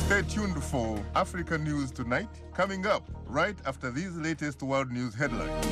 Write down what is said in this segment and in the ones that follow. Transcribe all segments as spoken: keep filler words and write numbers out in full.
Stay tuned for Africa News Tonight, coming up right after these latest world news headlines.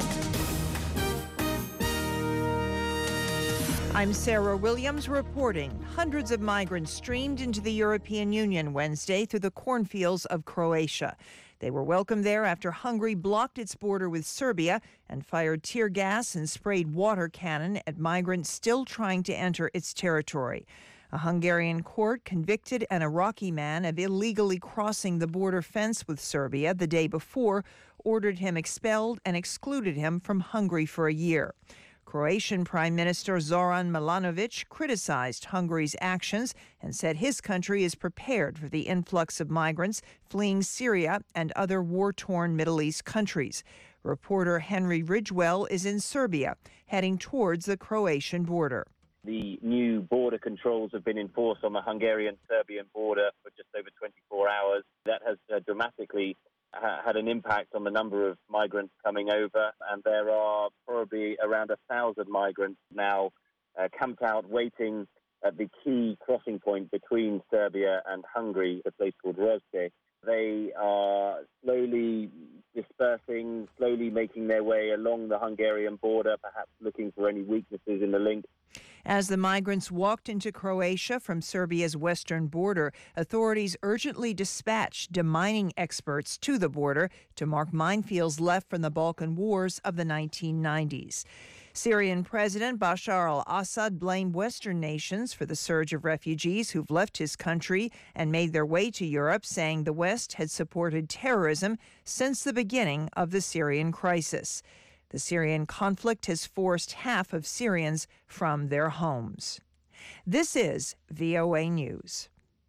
I'm Sarah Williams reporting. Hundreds of migrants streamed into the European Union Wednesday through the cornfields of Croatia. They were welcomed there after Hungary blocked its border with Serbia and fired tear gas and sprayed water cannon at migrants still trying to enter its territory. A Hungarian court convicted an Iraqi man of illegally crossing the border fence with Serbia the day before, ordered him expelled, and excluded him from Hungary for a year. Croatian Prime Minister Zoran Milanovic criticized Hungary's actions and said his country is prepared for the influx of migrants fleeing Syria and other war-torn Middle East countries. Reporter Henry Ridgewell is in Serbia, heading towards the Croatian border. The new border controls have been enforced on the Hungarian-Serbian border for just over twenty-four hours. That has uh, dramatically ha- had an impact on the number of migrants coming over, and there are probably around a thousand migrants now uh, camped out waiting at the key crossing point between Serbia and Hungary, a place called Rozde. They are slowly dispersing, slowly making their way along the Hungarian border, perhaps looking for any weaknesses in the link. As the migrants walked into Croatia from Serbia's western border, authorities urgently dispatched demining experts to the border to mark minefields left from the Balkan wars of the nineteen nineties. Syrian President Bashar al-Assad blamed Western nations for the surge of refugees who've left his country and made their way to Europe, saying the West had supported terrorism since the beginning of the Syrian crisis. The Syrian conflict has forced half of Syrians from their homes. This is V O A News.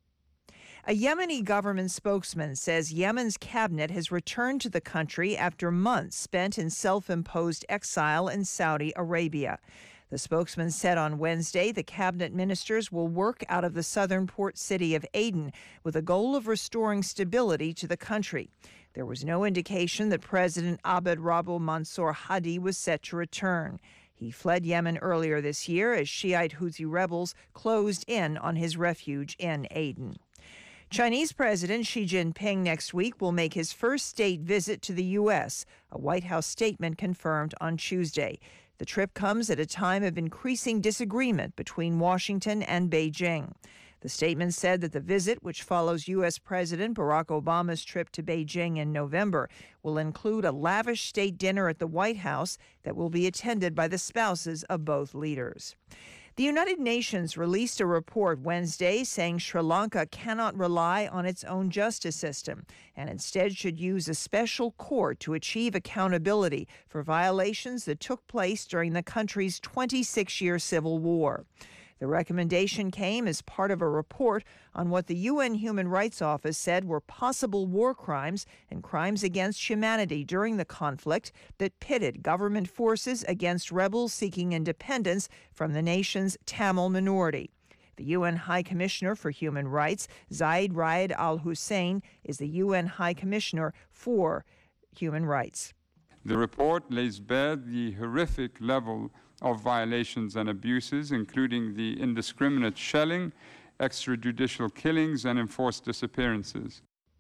A Yemeni government spokesman says Yemen's cabinet has returned to the country after months spent in self-imposed exile in Saudi Arabia. The spokesman said on Wednesday the cabinet ministers will work out of the southern port city of Aden with a goal of restoring stability to the country. There was no indication that President Abd Rabbu Mansour Hadi was set to return. He fled Yemen earlier this year as Shiite Houthi rebels closed in on his refuge in Aden. Chinese President Xi Jinping next week will make his first state visit to the U S, a White House statement confirmed on Tuesday. The trip comes at a time of increasing disagreement between Washington and Beijing. The statement said that the visit, which follows U S. President Barack Obama's trip to Beijing in November, will include a lavish state dinner at the White House that will be attended by the spouses of both leaders. The United Nations released a report Wednesday saying Sri Lanka cannot rely on its own justice system and instead should use a special court to achieve accountability for violations that took place during the country's twenty-six-year civil war. The recommendation came as part of a report on what the U N Human Rights Office said were possible war crimes and crimes against humanity during the conflict that pitted government forces against rebels seeking independence from the nation's Tamil minority. The U N High Commissioner for Human Rights, Zaid Ra'ad Al Hussein, is the U N High Commissioner for Human Rights. The report lays bare the horrific level of violations and abuses, including the indiscriminate shelling, extrajudicial killings, and enforced disappearances.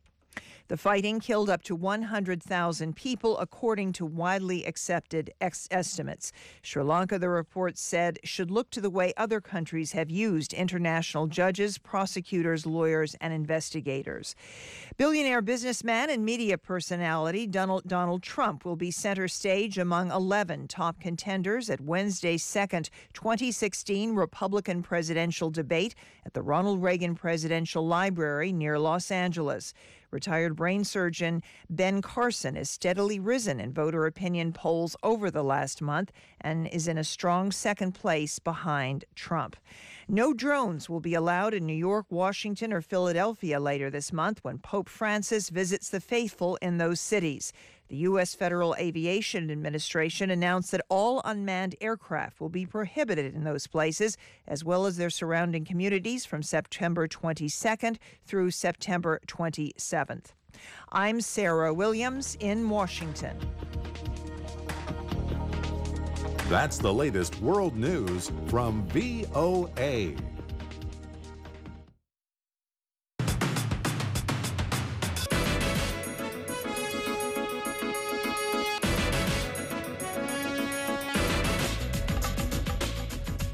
The fighting killed up to one hundred thousand people, according to widely accepted ex- estimates. Sri Lanka, the report said, should look to the way other countries have used international judges, prosecutors, lawyers, and investigators. Billionaire businessman and media personality Donald, Donald Trump will be center stage among eleven top contenders at Wednesday's second twenty sixteen Republican presidential debate at the Ronald Reagan Presidential Library near Los Angeles. Retired brain surgeon Ben Carson has steadily risen in voter opinion polls over the last month and is in a strong second place behind Trump. No drones will be allowed in New York, Washington, or Philadelphia later this month when Pope Francis visits the faithful in those cities. The U S. Federal Aviation Administration announced that all unmanned aircraft will be prohibited in those places, as well as their surrounding communities, from September twenty-second through September twenty-seventh. I'm Sarah Williams in Washington. That's the latest world news from V O A.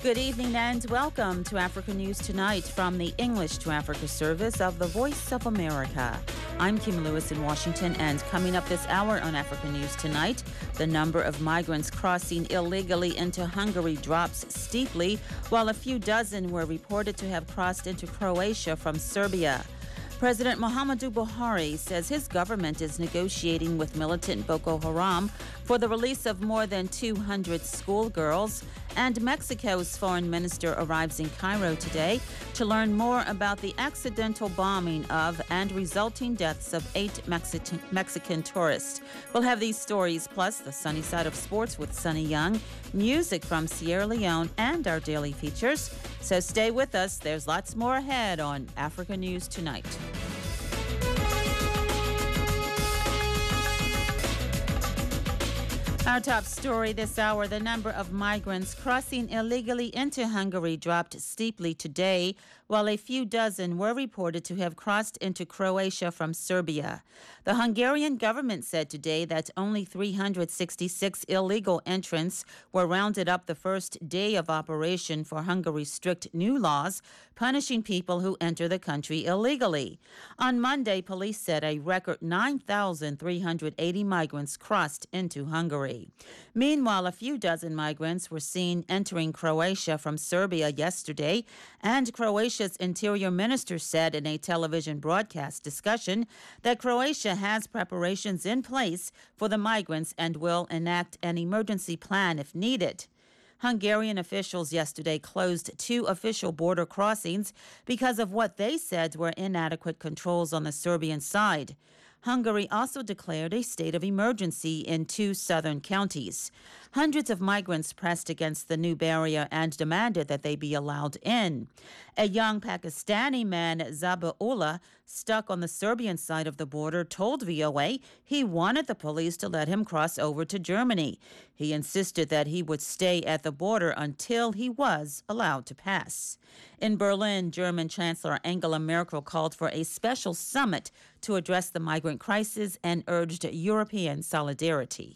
Good evening and welcome to Africa News Tonight from the English to Africa service of the Voice of America. I'm Kim Lewis in Washington, and coming up this hour on Africa News Tonight, the number of migrants crossing illegally into Hungary drops steeply, while a few dozen were reported to have crossed into Croatia from Serbia. President Muhammadu Buhari says his government is negotiating with militant Boko Haram for the release of more than two hundred schoolgirls. And Mexico's foreign minister arrives in Cairo today to learn more about the accidental bombing of and resulting deaths of eight Mexican, Mexican tourists. We'll have these stories, plus the sunny side of sports with Sunny Young, music from Sierra Leone, and our daily features. So stay with us. There's lots more ahead on Africa News Tonight. Our top story this hour, the number of migrants crossing illegally into Hungary dropped steeply today, while a few dozen were reported to have crossed into Croatia from Serbia. The Hungarian government said today that only three hundred sixty-six illegal entrants were rounded up the first day of operation for Hungary's strict new laws punishing people who enter the country illegally. On Monday, police said a record nine thousand three hundred eighty migrants crossed into Hungary. Meanwhile, a few dozen migrants were seen entering Croatia from Serbia yesterday, and Croatia's interior minister said in a television broadcast discussion that Croatia has preparations in place for the migrants and will enact an emergency plan if needed. Hungarian officials yesterday closed two official border crossings because of what they said were inadequate controls on the Serbian side. Hungary also declared a state of emergency in two southern counties. Hundreds of migrants pressed against the new barrier and demanded that they be allowed in. A young Pakistani man, Zabiullah, stuck on the Serbian side of the border, told V O A he wanted the police to let him cross over to Germany. He insisted that he would stay at the border until he was allowed to pass. In Berlin, German Chancellor Angela Merkel called for a special summit to address the migrant crisis and urged European solidarity.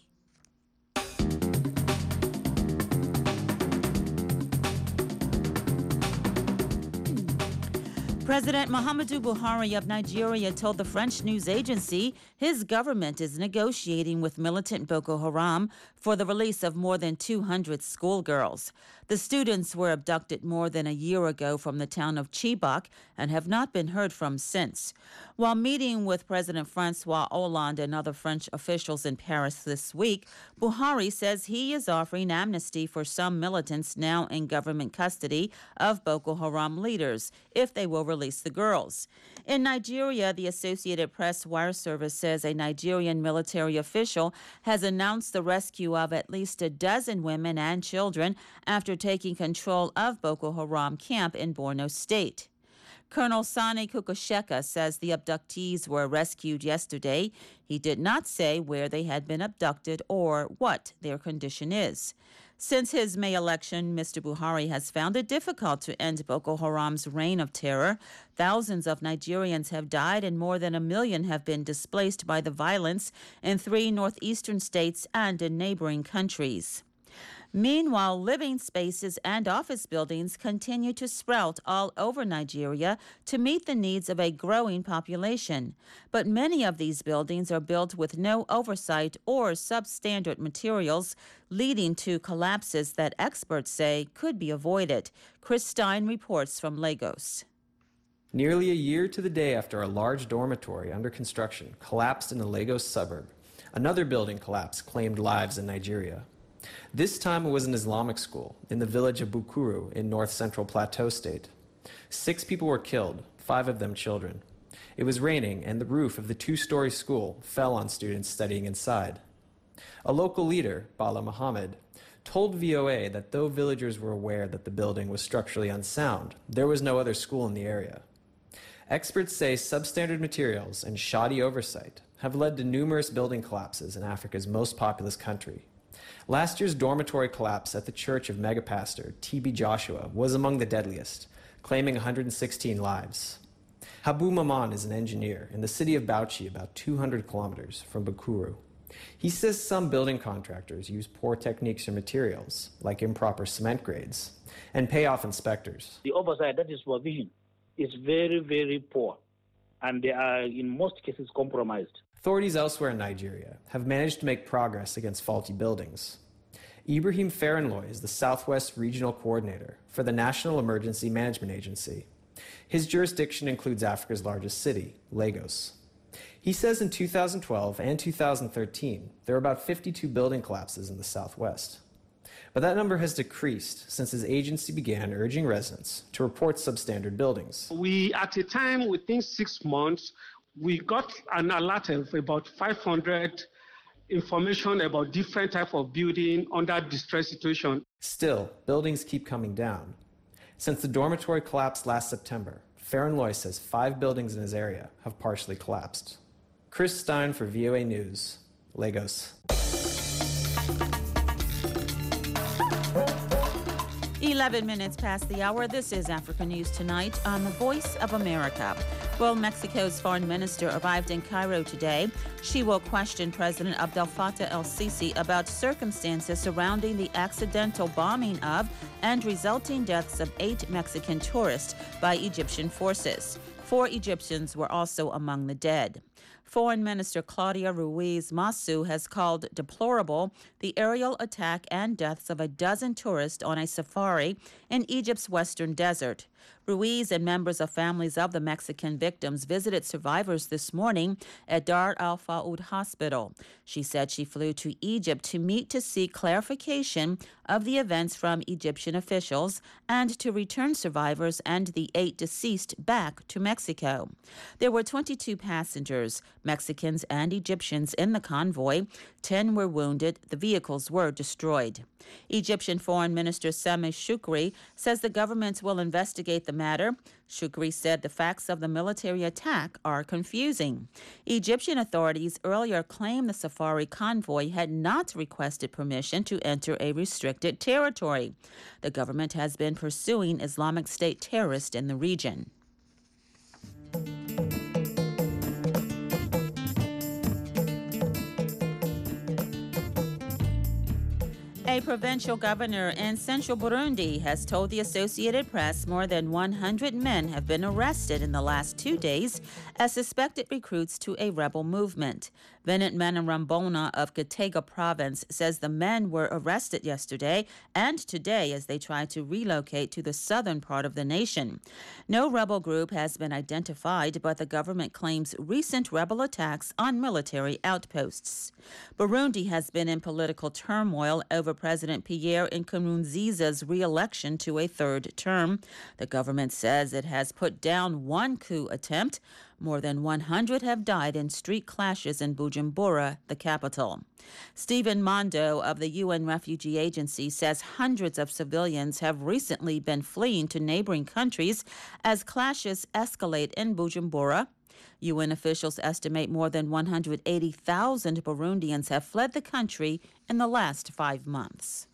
President Muhammadu Buhari of Nigeria told the French news agency his government is negotiating with militant Boko Haram for the release of more than two hundred schoolgirls. The students were abducted more than a year ago from the town of Chibok and have not been heard from since. While meeting with President Francois Hollande and other French officials in Paris this week, Buhari says he is offering amnesty for some militants now in government custody of Boko Haram leaders if they will release the girls. In Nigeria, the Associated Press wire service says a Nigerian military official has announced the rescue of at least a dozen women and children after taking control of Boko Haram camp in Borno State. Colonel Sani Kukusheka says the abductees were rescued yesterday. He did not say where they had been abducted or what their condition is. Since his May election, Mister Buhari has found it difficult to end Boko Haram's reign of terror. Thousands of Nigerians have died and more than a million have been displaced by the violence in three northeastern states and in neighboring countries. Meanwhile, living spaces and office buildings continue to sprout all over Nigeria to meet the needs of a growing population. But many of these buildings are built with no oversight or substandard materials, leading to collapses that experts say could be avoided. Chris Stein reports from Lagos. Nearly a year to the day after a large dormitory under construction collapsed in the Lagos suburb, another building collapse claimed lives in Nigeria. This time it was an Islamic school in the village of Bukuru in north-central Plateau State. Six people were killed, five of them children. It was raining and the roof of the two-story school fell on students studying inside. A local leader, Bala Muhammad, told V O A that though villagers were aware that the building was structurally unsound, there was no other school in the area. Experts say substandard materials and shoddy oversight have led to numerous building collapses in Africa's most populous country. Last year's dormitory collapse at the church of megapastor T B Joshua was among the deadliest, claiming one hundred sixteen lives. Habu Maman is an engineer in the city of Bauchi, about two hundred kilometers from Bukuru. He says some building contractors use poor techniques or materials, like improper cement grades, and pay off inspectors. The oversight, that is supervision, is very, very poor, and they are, in most cases, compromised. Authorities elsewhere in Nigeria have managed to make progress against faulty buildings. Ibrahim Farinloy is the Southwest Regional Coordinator for the National Emergency Management Agency. His jurisdiction includes Africa's largest city, Lagos. He says in two thousand twelve and two thousand thirteen, there were about fifty-two building collapses in the Southwest. But that number has decreased since his agency began urging residents to report substandard buildings. We, at a time within six months, we got an alert of about five hundred information about different types of building under distress situation. Still, buildings keep coming down. Since the dormitory collapsed last September, Farinloy says five buildings in his area have partially collapsed. Chris Stein for V O A News, Lagos. eleven minutes past the hour. This is Africa News Tonight on the Voice of America. Well, Mexico's foreign minister arrived in Cairo today. She will question President Abdel Fattah el-Sisi about circumstances surrounding the accidental bombing of and resulting deaths of eight Mexican tourists by Egyptian forces. Four Egyptians were also among the dead. Foreign Minister Claudia Ruiz Massieu has called deplorable the aerial attack and deaths of a dozen tourists on a safari in Egypt's western desert. Ruiz and members of families of the Mexican victims visited survivors this morning at Dar al-Fa'ud Hospital. She said she flew to Egypt to meet to seek clarification of the events from Egyptian officials and to return survivors and the eight deceased back to Mexico. There were twenty-two passengers, Mexicans and Egyptians, in the convoy. Ten were wounded. The vehicles were destroyed. Egyptian Foreign Minister Sameh Shoukry says the government will investigate the matter. Shoukry said the facts of the military attack are confusing. Egyptian authorities earlier claimed the safari convoy had not requested permission to enter a restricted territory. The government has been pursuing Islamic State terrorists in the region. A provincial governor in central Burundi has told the Associated Press more than one hundred men have been arrested in the last two days as suspected recruits to a rebel movement. Venant Manarambona of Gitega province says the men were arrested yesterday and today as they try to relocate to the southern part of the nation. No rebel group has been identified, but the government claims recent rebel attacks on military outposts. Burundi has been in political turmoil over President Pierre Nkurunziza's re-election to a third term. The government says it has put down one coup attempt. More than one hundred have died in street clashes in Bujumbura, the capital. Stephen Mondo of the U N Refugee Agency says hundreds of civilians have recently been fleeing to neighboring countries as clashes escalate in Bujumbura. U N officials estimate more than one hundred eighty thousand Burundians have fled the country in the last five months.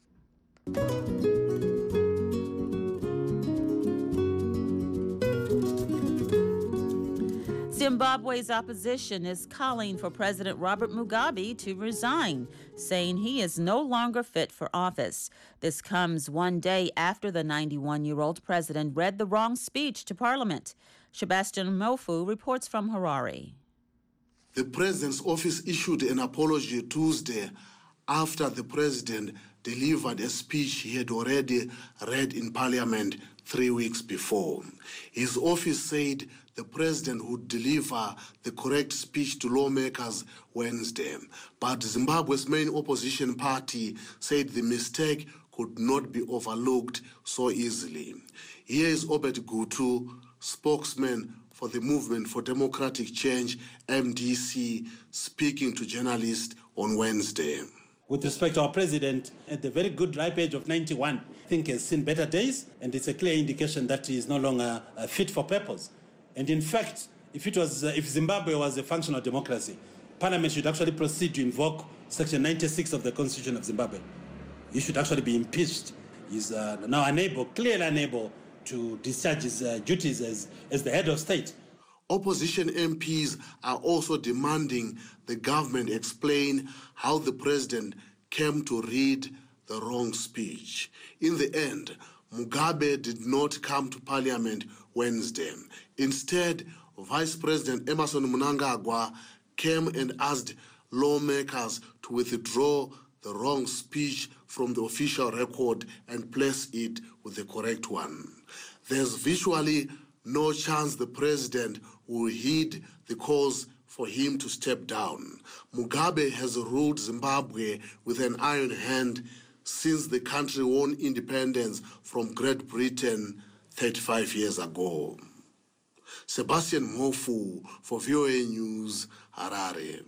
Zimbabwe's opposition is calling for President Robert Mugabe to resign, saying he is no longer fit for office. This comes one day after the ninety-one-year-old president read the wrong speech to Parliament. Sebastian Mofu reports from Harare. The president's office issued an apology Tuesday after the president delivered a speech he had already read in Parliament three weeks before. His office said the president would deliver the correct speech to lawmakers Wednesday, but Zimbabwe's main opposition party said the mistake could not be overlooked so easily. Here is Obed Gutu, spokesman for the Movement for Democratic Change, M D C, speaking to journalists on Wednesday. With respect to our president, at the very good ripe age of ninety-one, I think has seen better days, and it's a clear indication that he is no longer uh, fit for purpose. And in fact, if it was, uh, if Zimbabwe was a functional democracy, Parliament should actually proceed to invoke Section ninety-six of the Constitution of Zimbabwe. He should actually be impeached. He's uh, now unable, clearly unable, to discharge his uh, duties as, as the head of state. Opposition M Ps are also demanding the government explain how the president came to read the wrong speech. In the end, Mugabe did not come to parliament Wednesday. Instead, Vice President Emmerson Mnangagwa came and asked lawmakers to withdraw the wrong speech from the official record and place it with the correct one. There's virtually no chance the president will heed the calls for him to step down. Mugabe has ruled Zimbabwe with an iron hand since the country won independence from Great Britain thirty-five years ago. Sebastian Mofu for V O A News, Harare.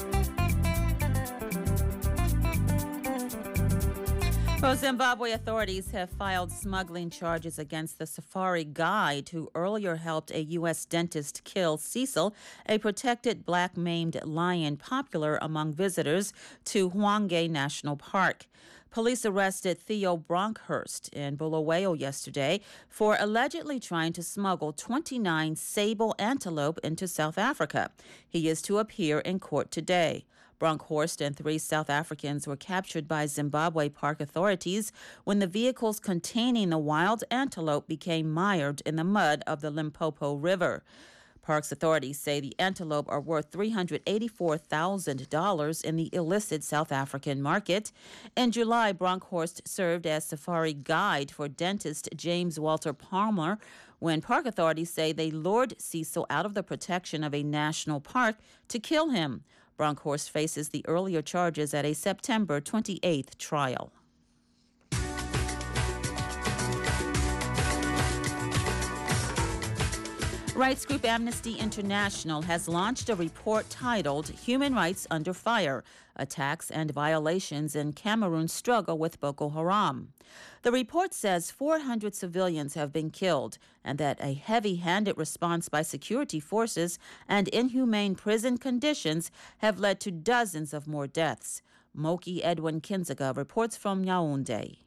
Well, Zimbabwe authorities have filed smuggling charges against the safari guide who earlier helped a U S dentist kill Cecil, a protected black-maned lion popular among visitors to Hwange National Park. Police arrested Theo Bronkhorst in Bulawayo yesterday for allegedly trying to smuggle twenty-nine sable antelope into South Africa. He is to appear in court today. Bronkhorst and three South Africans were captured by Zimbabwe park authorities when the vehicles containing the wild antelope became mired in the mud of the Limpopo River. Parks authorities say the antelope are worth three hundred eighty-four thousand dollars in the illicit South African market. In July, Bronkhorst served as safari guide for dentist James Walter Palmer when park authorities say they lured Cecil out of the protection of a national park to kill him. Bronkhorst faces the earlier charges at a September twenty-eighth trial. Rights group Amnesty International has launched a report titled Human Rights Under Fire: Attacks and Violations in Cameroon's Struggle with Boko Haram. The report says four hundred civilians have been killed and that a heavy-handed response by security forces and inhumane prison conditions have led to dozens of more deaths. Moki Edwin Kinziga reports from Yaoundé.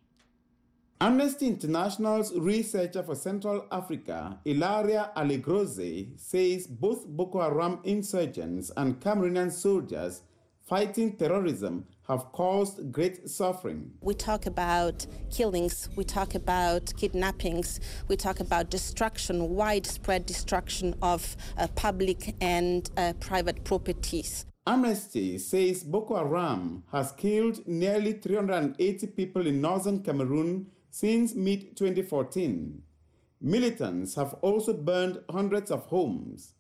Amnesty International's researcher for Central Africa, Ilaria Alegroze, says both Boko Haram insurgents and Cameroonian soldiers fighting terrorism have caused great suffering. We talk about killings, we talk about kidnappings, we talk about destruction, widespread destruction of uh, public and uh, private properties. Amnesty says Boko Haram has killed nearly three hundred eighty people in northern Cameroon since mid twenty fourteen. Militants have also burned hundreds of homes.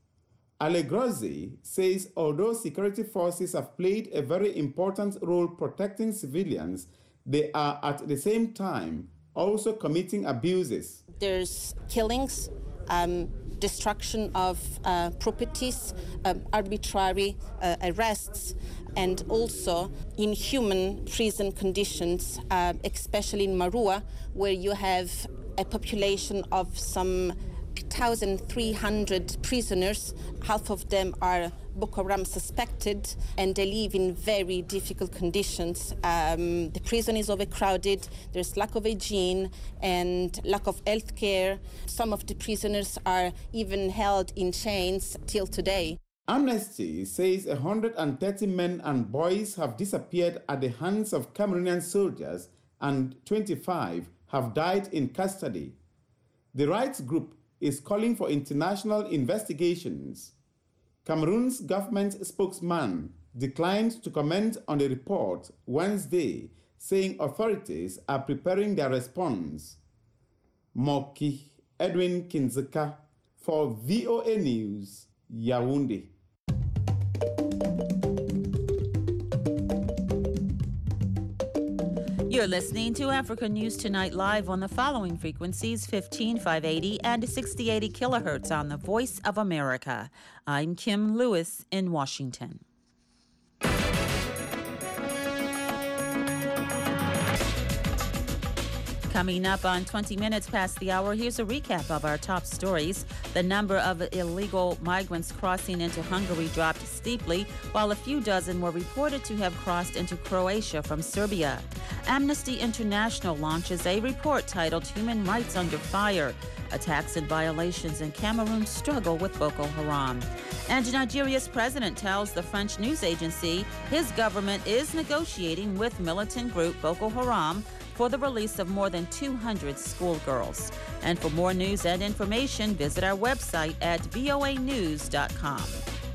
Alegrozi says although security forces have played a very important role protecting civilians, they are at the same time also committing abuses. There's killings, um, destruction of uh, properties, um, arbitrary uh, arrests, and also inhuman prison conditions, uh, especially in Marua, where you have a population of some one thousand three hundred prisoners. Half of them are Boko Haram suspected, and they live in very difficult conditions. Um, the prison is overcrowded, there's lack of hygiene and lack of health care. Some of the prisoners are even held in chains till today. Amnesty says one hundred thirty men and boys have disappeared at the hands of Cameroonian soldiers and twenty-five have died in custody. The rights group is calling for international investigations. Cameroon's government spokesman declined to comment on the report Wednesday, saying authorities are preparing their response. Moki Edwin Kinziga for V O A News, Yaoundé. You're listening to Africa News Tonight live on the following frequencies: fifteen five eighty and sixty eighty kilohertz on the Voice of America. I'm Kim Lewis in Washington. Coming up on twenty minutes past the hour, here's a recap of our top stories. The number of illegal migrants crossing into Hungary dropped steeply, while a few dozen were reported to have crossed into Croatia from Serbia. Amnesty International launches a report titled Human Rights Under Fire. Attacks and violations in Cameroon struggle with Boko Haram. And Nigeria's president tells the French news agency his government is negotiating with militant group Boko Haram for the release of more than two hundred schoolgirls. And for more news and information, visit our website at voa news dot com.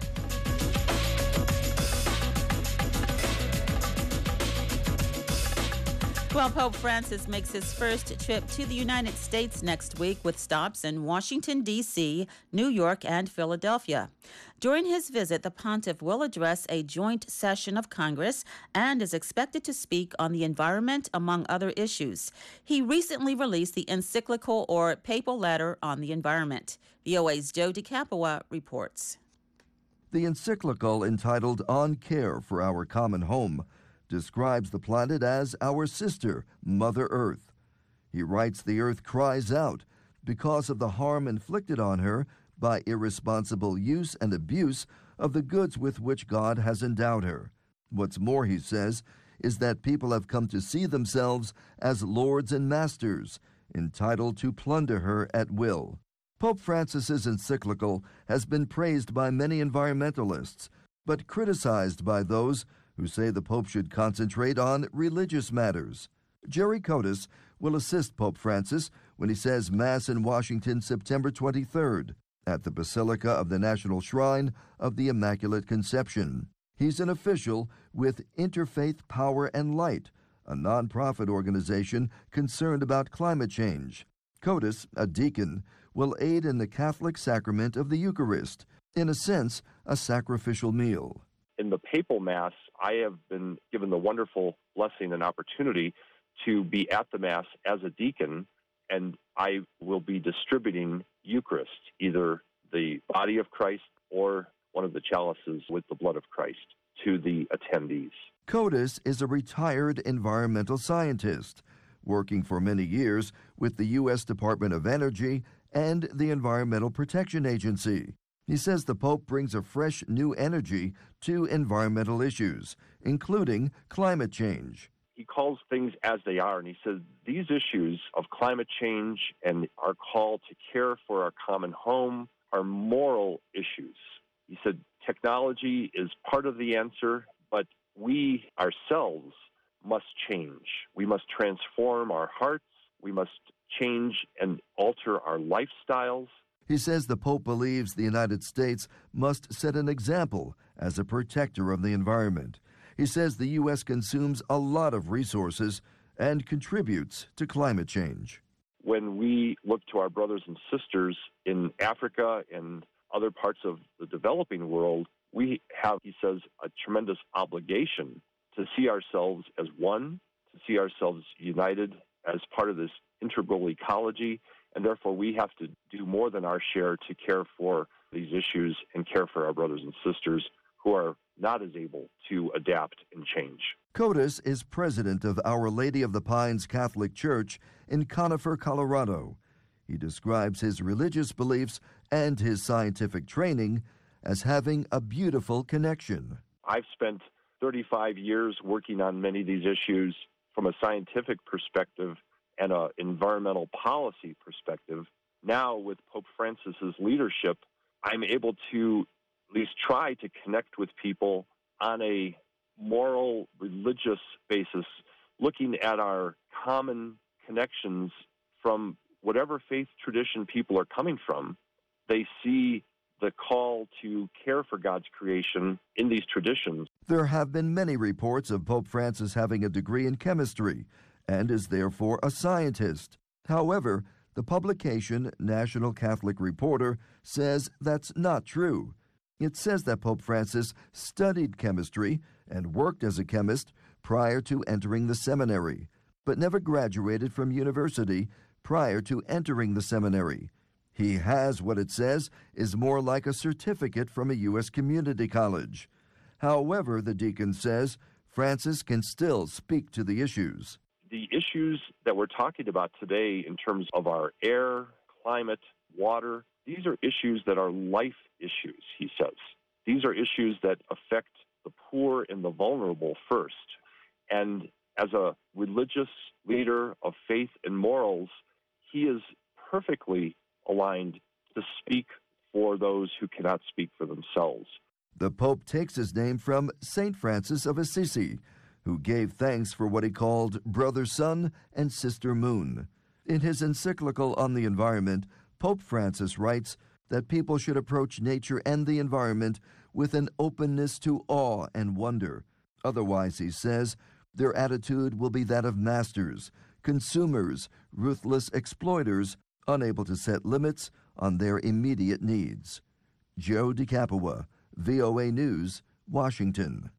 Well, Pope Francis makes his first trip to the United States next week with stops in Washington, D C, New York, and Philadelphia. During his visit, the pontiff will address a joint session of Congress and is expected to speak on the environment, among other issues. He recently released the encyclical or papal letter on the environment. V O A's Joe DeCapua reports. The encyclical, entitled On Care for Our Common Home, describes the planet as our sister, Mother Earth. He writes the Earth cries out because of the harm inflicted on her by irresponsible use and abuse of the goods with which God has endowed her. What's more, he says, is that people have come to see themselves as lords and masters, entitled to plunder her at will. Pope Francis's encyclical has been praised by many environmentalists, but criticized by those who say the Pope should concentrate on religious matters. Jerry Cotis will assist Pope Francis when he says Mass in Washington September twenty-third at the Basilica of the National Shrine of the Immaculate Conception. He's an official with Interfaith Power and Light, a nonprofit organization concerned about climate change. Cotis, a deacon, will aid in the Catholic sacrament of the Eucharist, in a sense, a sacrificial meal. In the papal Mass, I have been given the wonderful blessing and opportunity to be at the Mass as a deacon, and I will be distributing Eucharist, either the body of Christ or one of the chalices with the blood of Christ, to the attendees. Cotis is a retired environmental scientist, working for many years with the U S Department of Energy and the Environmental Protection Agency. He says the Pope brings a fresh new energy to environmental issues, including climate change. He calls things as they are, and he says these issues of climate change and our call to care for our common home are moral issues. He said technology is part of the answer, but we ourselves must change. We must transform our hearts. We must change and alter our lifestyles. He says the Pope believes the United States must set an example as a protector of the environment. He says the U S consumes a lot of resources and contributes to climate change. When we look to our brothers and sisters in Africa and other parts of the developing world, we have, he says, a tremendous obligation to see ourselves as one, to see ourselves united as part of this integral ecology. And therefore, we have to do more than our share to care for these issues and care for our brothers and sisters who are not as able to adapt and change. Cotis is president of Our Lady of the Pines Catholic Church in Conifer, Colorado. He describes his religious beliefs and his scientific training as having a beautiful connection. I've spent thirty-five years working on many of these issues from a scientific perspective and an environmental policy perspective. Now, with Pope Francis's leadership, I'm able to at least try to connect with people on a moral, religious basis, looking at our common connections from whatever faith tradition people are coming from. They see the call to care for God's creation in these traditions. There have been many reports of Pope Francis having a degree in chemistry and is therefore a scientist. However, the publication National Catholic Reporter says that's not true. It says that Pope Francis studied chemistry and worked as a chemist prior to entering the seminary, but never graduated from university prior to entering the seminary. He has what it says is more like a certificate from a U S community college. However, the deacon says Francis can still speak to the issues. The issues that we're talking about today in terms of our air, climate, water, these are issues that are life issues, he says. These are issues that affect the poor and the vulnerable first. And as a religious leader of faith and morals, he is perfectly aligned to speak for those who cannot speak for themselves. The Pope takes his name from Saint Francis of Assisi, who gave thanks for what he called Brother Sun and Sister Moon. In his encyclical on the environment, Pope Francis writes that people should approach nature and the environment with an openness to awe and wonder. Otherwise, he says, their attitude will be that of masters, consumers, ruthless exploiters, unable to set limits on their immediate needs. Joe DeCapua, V O A News, Washington.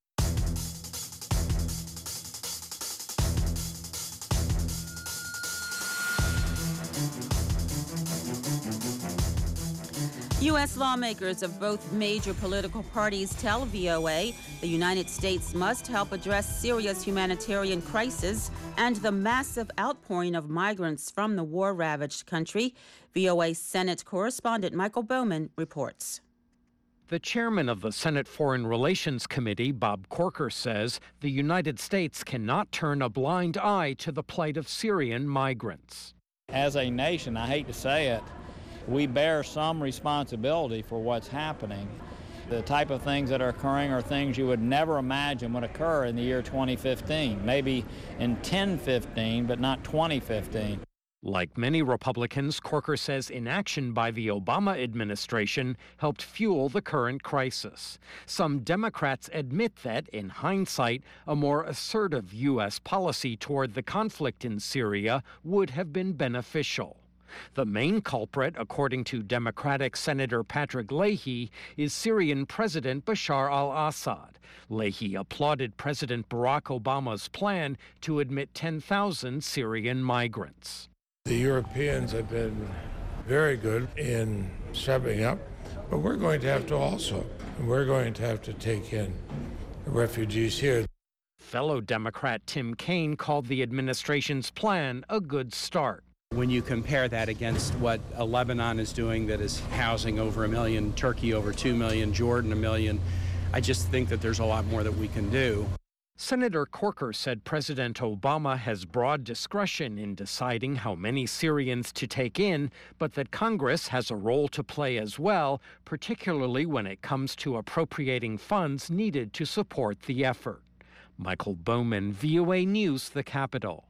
U S lawmakers of both major political parties tell V O A the United States must help address Syria's humanitarian crisis and the massive outpouring of migrants from the war-ravaged country. V O A Senate correspondent Michael Bowman reports. The chairman of the Senate Foreign Relations Committee, Bob Corker, says the United States cannot turn a blind eye to the plight of Syrian migrants. As a nation, I hate to say it, we bear some responsibility for what's happening. The type of things that are occurring are things you would never imagine would occur in the year twenty fifteen, maybe in ten fifteen, but not twenty fifteen. Like many Republicans, Corker says inaction by the Obama administration helped fuel the current crisis. Some Democrats admit that, in hindsight, a more assertive U S policy toward the conflict in Syria would have been beneficial. The main culprit, according to Democratic Senator Patrick Leahy, is Syrian President Bashar al-Assad. Leahy applauded President Barack Obama's plan to admit ten thousand Syrian migrants. The Europeans have been very good in stepping up, but we're going to have to also, we're going to have to take in the refugees here. Fellow Democrat Tim Kaine called the administration's plan a good start. When you compare that against what uh, Lebanon is doing, that is housing over a million, Turkey over two million, Jordan a million, I just think that there's a lot more that we can do. Senator Corker said President Obama has broad discretion in deciding how many Syrians to take in, but that Congress has a role to play as well, particularly when it comes to appropriating funds needed to support the effort. Michael Bowman, V O A News, the Capitol.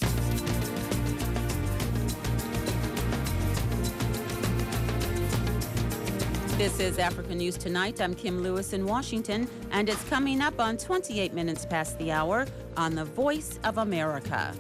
This is Africa News Tonight. I'm Kim Lewis in Washington, and it's coming up on twenty-eight minutes past the hour on The Voice of America.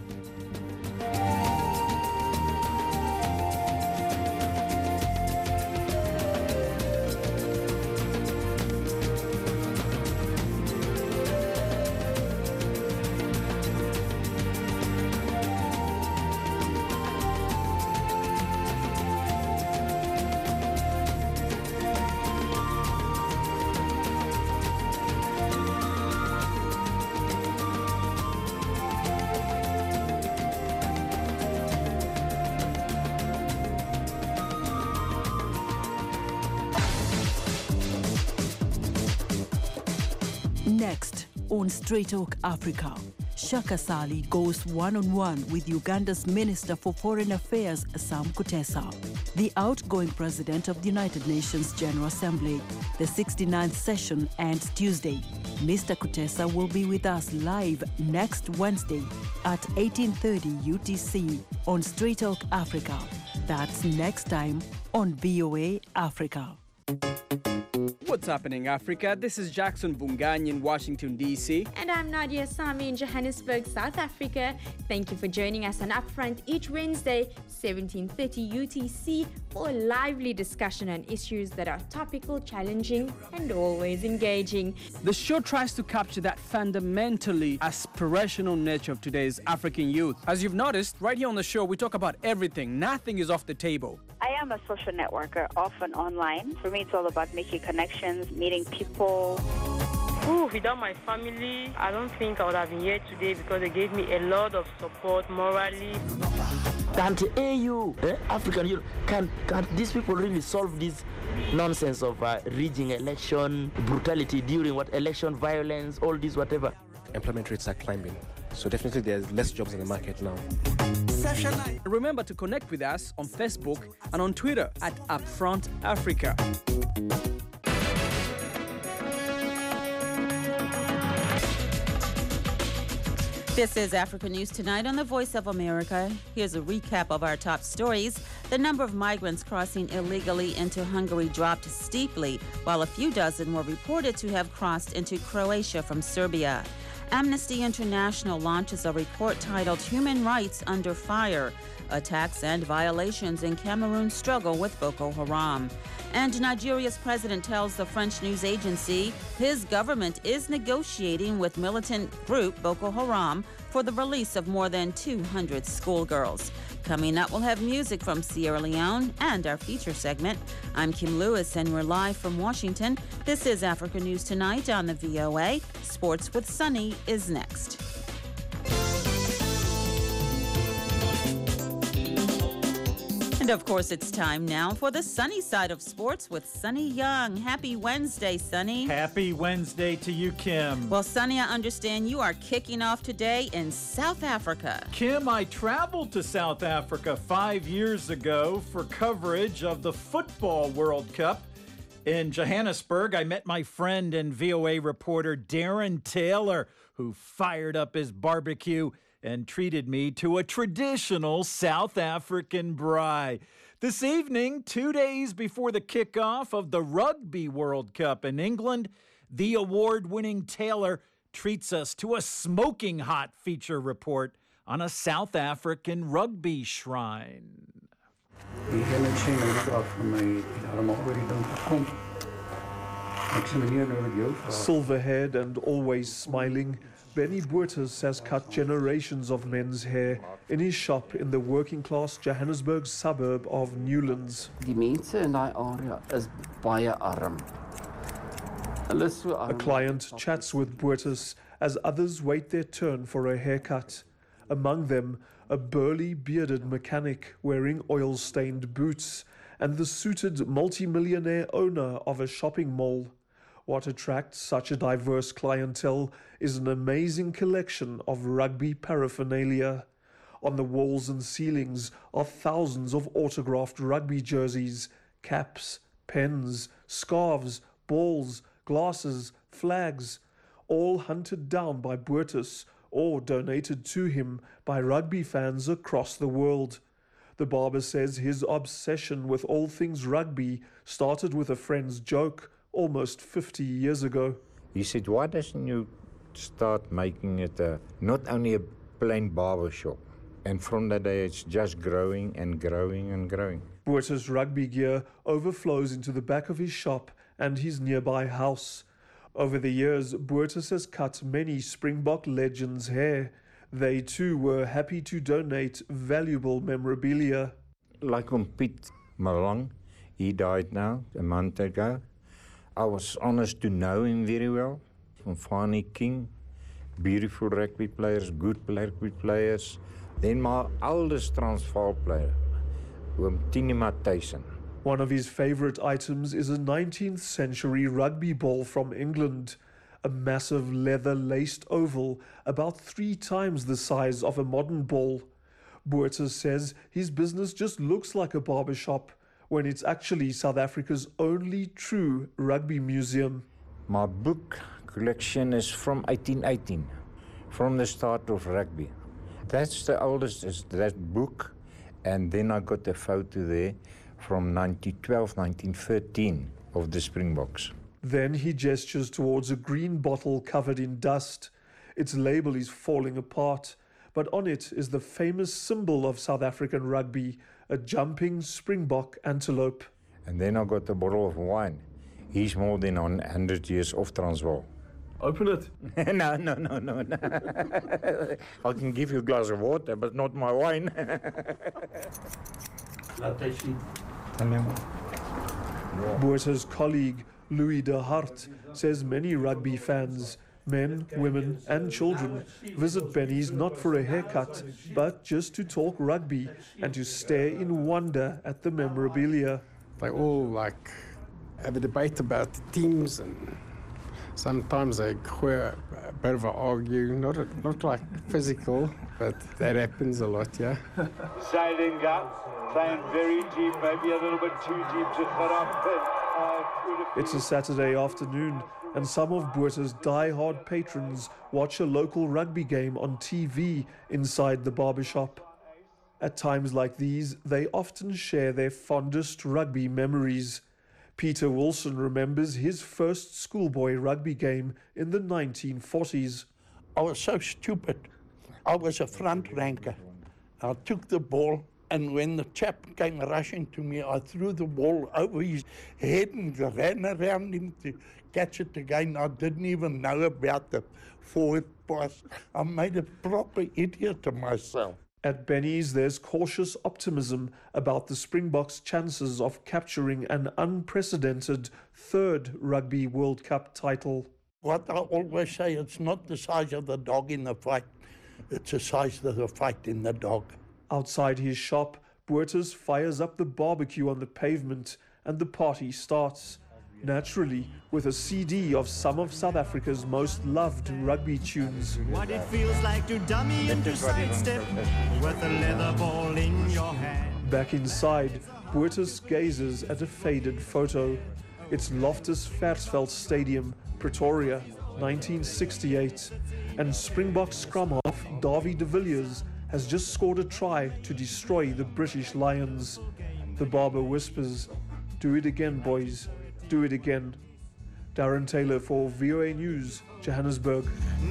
Next, on Straight Talk Africa, Shaka Sali goes one-on-one with Uganda's Minister for Foreign Affairs, Sam Kutesa. The outgoing president of the United Nations General Assembly. The sixty-ninth session ends Tuesday. Mister Kutesa will be with us live next Wednesday at eighteen thirty U T C on Straight Talk Africa. That's next time on V O A Africa. What's happening, Africa? This is Jackson Bungany in Washington, D C And I'm Nadia Sami in Johannesburg, South Africa. Thank you for joining us on Upfront each Wednesday, seventeen thirty U T C, for a lively discussion on issues that are topical, challenging, and always engaging. The show tries to capture that fundamentally aspirational nature of today's African youth. As you've noticed, right here on the show, we talk about everything. Nothing is off the table. I am a social networker, often online. For me, it's all about making connections, meeting people. Ooh, without my family, I don't think I would have been here today because they gave me a lot of support morally. Can't A U, eh, African Union, can, can these people really solve this nonsense of uh, rigging election, brutality during what election, violence, all this, whatever? Employment rates are climbing. So definitely there's less jobs in the market now. Remember to connect with us on Facebook and on Twitter at Upfront Africa. This is Africa News Tonight on the Voice of America. Here's a recap of our top stories. The number of migrants crossing illegally into Hungary dropped steeply, while a few dozen were reported to have crossed into Croatia from Serbia. Amnesty International launches a report titled Human Rights Under Fire: Attacks and Violations in Cameroon's Struggle with Boko Haram. And Nigeria's president tells the French news agency his government is negotiating with militant group Boko Haram for the release of more than two hundred schoolgirls. Coming up, we'll have music from Sierra Leone and our feature segment. I'm Kim Lewis, and we're live from Washington. This is Africa News Tonight on the V O A. Sports with Sunny is next. And of course, it's time now for the sunny side of sports with Sunny Young. Happy Wednesday, Sunny. Happy Wednesday to you, Kim. Well, Sunny, I understand you are kicking off today in South Africa. Kim, I traveled to South Africa five years ago for coverage of the Football World Cup. In Johannesburg, I met my friend and V O A reporter Darren Taylor, who fired up his barbecue and treated me to a traditional South African braai. This evening, two days before the kickoff of the Rugby World Cup in England, the award-winning Taylor treats us to a smoking hot feature report on a South African rugby shrine. Silver-haired and always smiling, Benny Boertes has cut generations of men's hair in his shop in the working-class Johannesburg suburb of Newlands. Die mense in daai area is baie arm. Hulle is so arm. A client chats with Boertes as others wait their turn for a haircut. Among them, a burly, bearded mechanic wearing oil-stained boots and the suited multi-millionaire owner of a shopping mall. What attracts such a diverse clientele is an amazing collection of rugby paraphernalia. On the walls and ceilings are thousands of autographed rugby jerseys, caps, pens, scarves, balls, glasses, flags, all hunted down by Boertes or donated to him by rugby fans across the world. The barber says his obsession with all things rugby started with a friend's joke almost fifty years ago. He said, why doesn't you start making it a, not only a plain barber shop? And from that day, it's just growing and growing and growing. Boertes' rugby gear overflows into the back of his shop and his nearby house. Over the years, Boertes has cut many Springbok legends' hair. They too were happy to donate valuable memorabilia. Like on Piet Malang, he died now a month ago. I was honoured to know him very well. From Fani King, beautiful rugby players, good rugby players. Then my oldest Transvaal player, Tini Matthyssen. One of his favourite items is a nineteenth century rugby ball from England. A massive leather-laced oval, about three times the size of a modern ball. Boertes says his business just looks like a barbershop, when it's actually South Africa's only true rugby museum. My book collection is from eighteen eighteen, from the start of rugby. That's the oldest, is that book, and then I got a photo there from nineteen twelve, nineteen thirteen of the Springboks. Then he gestures towards a green bottle covered in dust. Its label is falling apart, but on it is the famous symbol of South African rugby, a jumping Springbok antelope. And then I got a bottle of wine. He's more than one hundred years off Transvaal. Open it. no, no, no, no, no. I can give you a glass of water, but not my wine. Boertes' colleague, Louis de Hart, says many rugby fans, men, women and children, visit Benny's not for a haircut, but just to talk rugby and to stare in wonder at the memorabilia. They all like have a debate about the teams, and sometimes they gooi bit of an argue, not a, not like physical, but that happens a lot, yeah. Sailing up, playing very deep, maybe a little bit too deep to cut off. But, uh, it's a Saturday afternoon, and some of Botha's die-hard patrons watch a local rugby game on T V inside the barbershop. At times like these, they often share their fondest rugby memories. Peter Wilson remembers his first schoolboy rugby game in the nineteen forties. I was so stupid. I was a front ranker. I took the ball, and when the chap came rushing to me, I threw the ball over his head and ran around him to catch it again. I didn't even know about the forward pass. I made a proper idiot of myself. At Benny's, there's cautious optimism about the Springboks' chances of capturing an unprecedented third Rugby World Cup title. What I always say, it's not the size of the dog in the fight, it's the size of the fight in the dog. Outside his shop, Botha's fires up the barbecue on the pavement and the party starts. Naturally, with a C D of some of South Africa's most loved rugby tunes. What it feels like to dummy into sidestep with a leather ball in your hand. Back inside, Botha's gazes at a faded photo. It's Loftus Versfeld Stadium, Pretoria, nineteen sixty-eight. And Springbok scrum half Davie de Villiers has just scored a try to destroy the British Lions. The barber whispers, "Do it again, boys. Do it again." Darren Taylor for V O A News, Johannesburg.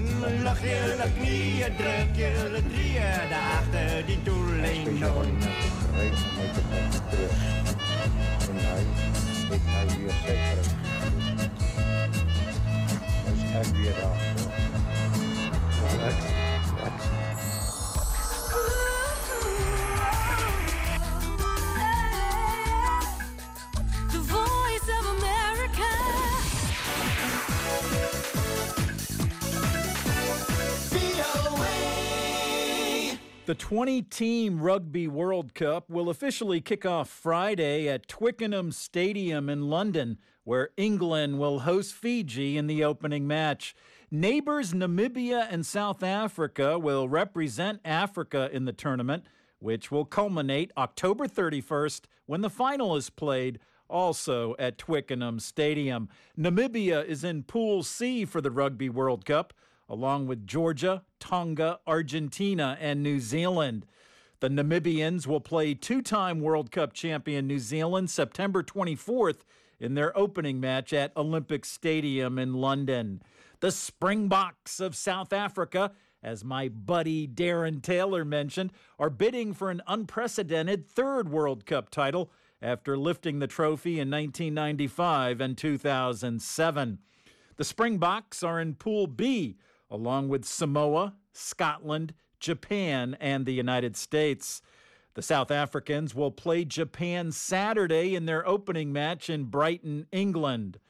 The twenty-team Rugby World Cup will officially kick off Friday at Twickenham Stadium in London, where England will host Fiji in the opening match. Neighbors Namibia and South Africa will represent Africa in the tournament, which will culminate October thirty-first when the final is played, also at Twickenham Stadium. Namibia is in Pool C for the Rugby World Cup, along with Georgia, Tonga, Argentina, and New Zealand. The Namibians will play two-time World Cup champion New Zealand September twenty-fourth in their opening match at Olympic Stadium in London. The Springboks of South Africa, as my buddy Darren Taylor mentioned, are bidding for an unprecedented third World Cup title after lifting the trophy in nineteen ninety-five and two thousand seven. The Springboks are in Pool B, along with Samoa, Scotland, Japan, and the United States. The South Africans will play Japan Saturday in their opening match in Brighton, England.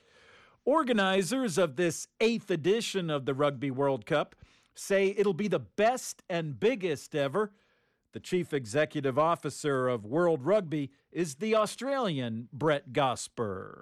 Organizers of this eighth edition of the Rugby World Cup say it'll be the best and biggest ever. The chief executive officer of World Rugby is the Australian Brett Gosper.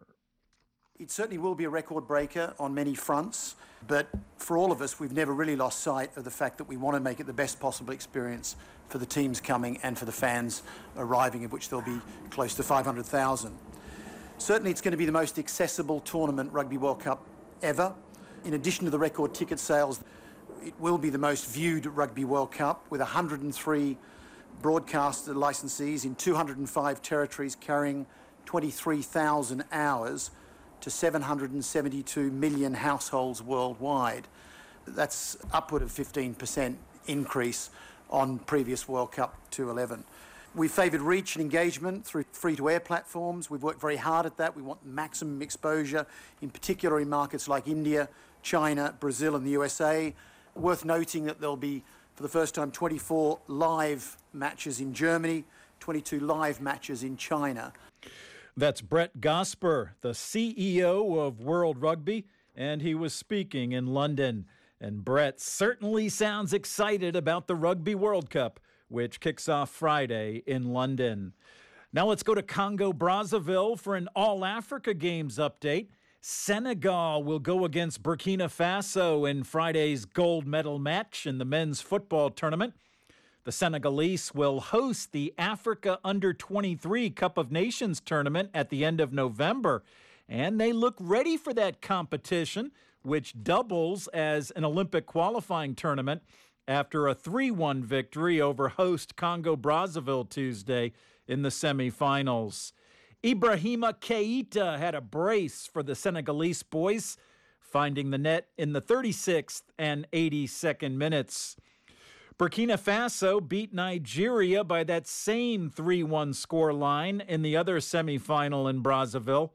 It certainly will be a record breaker on many fronts, but for all of us, we've never really lost sight of the fact that we want to make it the best possible experience for the teams coming and for the fans arriving, of which there'll be close to five hundred thousand. Certainly it's going to be the most accessible tournament, Rugby World Cup, ever. In addition to the record ticket sales, it will be the most viewed Rugby World Cup, with one hundred three broadcast licensees in two hundred five territories carrying twenty-three thousand hours to seven hundred seventy-two million households worldwide. That's upward of fifteen percent increase on previous World Cup two eleven. We've favoured reach and engagement through free-to-air platforms. We've worked very hard at that. We want maximum exposure, in particular in markets like India, China, Brazil and the U S A. Worth noting that there'll be, for the first time, twenty-four live matches in Germany, twenty-two live matches in China. That's Brett Gosper, the C E O of World Rugby, and he was speaking in London. And Brett certainly sounds excited about the Rugby World Cup, which kicks off Friday in London. Now let's go to Congo Brazzaville for an All-Africa Games update. Senegal will go against Burkina Faso in Friday's gold medal match in the men's football tournament. The Senegalese will host the Africa Under twenty-three Cup of Nations tournament at the end of November, and they look ready for that competition, which doubles as an Olympic qualifying tournament after a three one victory over host Congo-Brazzaville Tuesday in the semifinals. Ibrahima Keita had a brace for the Senegalese boys, finding the net in the thirty-sixth and eighty-second minutes. Burkina Faso beat Nigeria by that same three one scoreline in the other semifinal in Brazzaville.